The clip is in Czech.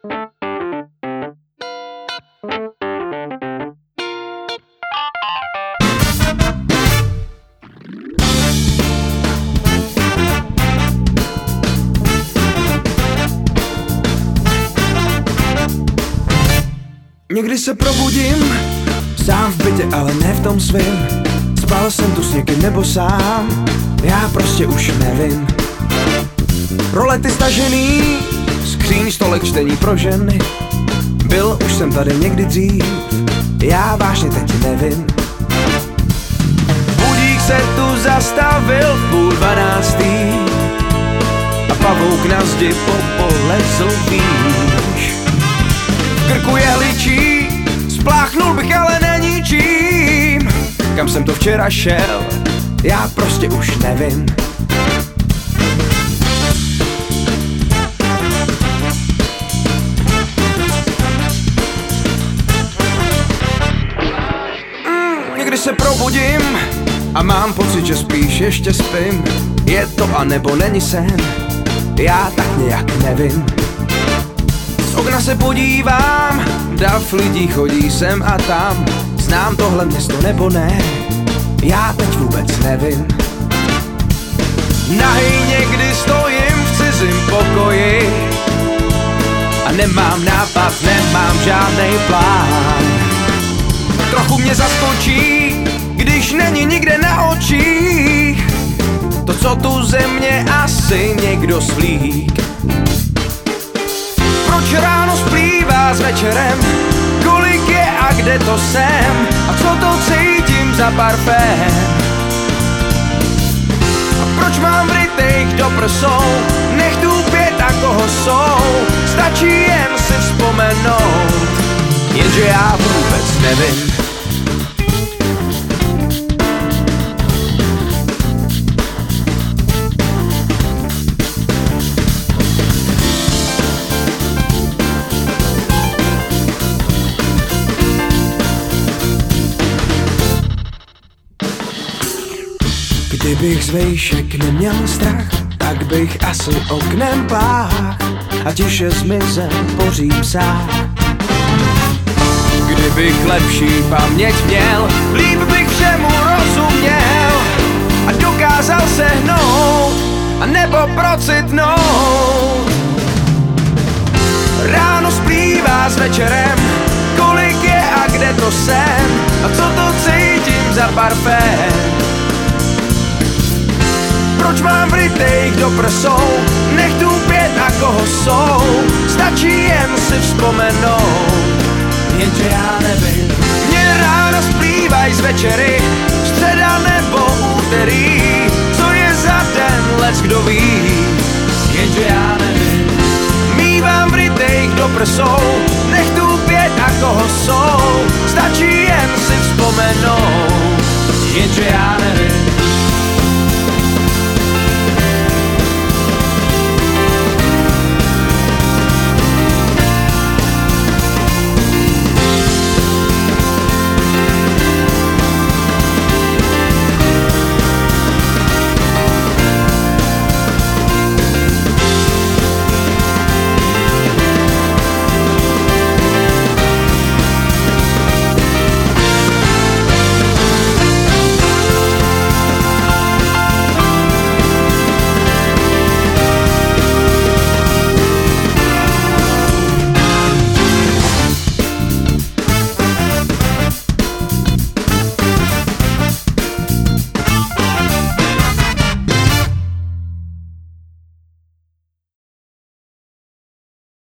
Někdy se probudím, sám v bytě, ale ne v tom svým. Spal jsem tu s někým nebo sám, já prostě už nevím. Rolety stažený, skříň, stolek, čtení pro ženy. Byl už jsem tady někdy dřív, já vážně teď nevím. Budík se tu zastavil v 11:30 a pavouk na zdi popolezl výš. V krku jehličí, spláchnul bych, ale není čím. Kam jsem to včera šel, já prostě už nevím. Někdy se probudím a mám pocit, že spíš ještě spím. Je to a nebo není sen, já tak nějak nevím. Z okna se podívám, dav lidí chodí sem a tam. Znám tohle město nebo ne, já teď vůbec nevím. Nahej někdy stojím v cizím pokoji a nemám nápad, nemám žádnej plán. Trochu mě zaskočí, když není nikde na očích to, co tu ze mě asi někdo slík. Proč ráno splývá s večerem, kolik je a kde to jsem a co to cítím za parfém. A proč mám vrytejch do prsou, nech tu pět a koho jsou, stačí jen si vzpomenout, jenže já vůbec nevím. Kdybych z vejšek neměl strach, tak bych asi oknem pách a tiše zmizel po římsách. Kdybych lepší paměť měl, líp bych všemu rozuměl a dokázal se hnout a nebo procitnout. Ráno splývá s večerem, kolik je a kde to jsem a co to cítím za parfém. Proč mám vrytejch do prsou, nech tu pět a koho jsou, stačí jen si vzpomenout, jenže já nevím. Mě ráno splývaj z večery, středa nebo úterý, co je za den, lec kdo ví, jenže já nevím. Mívám vrytejch do prsou, nech tu pět a koho jsou, stačí jen si vzpomenout, jenže já nevím.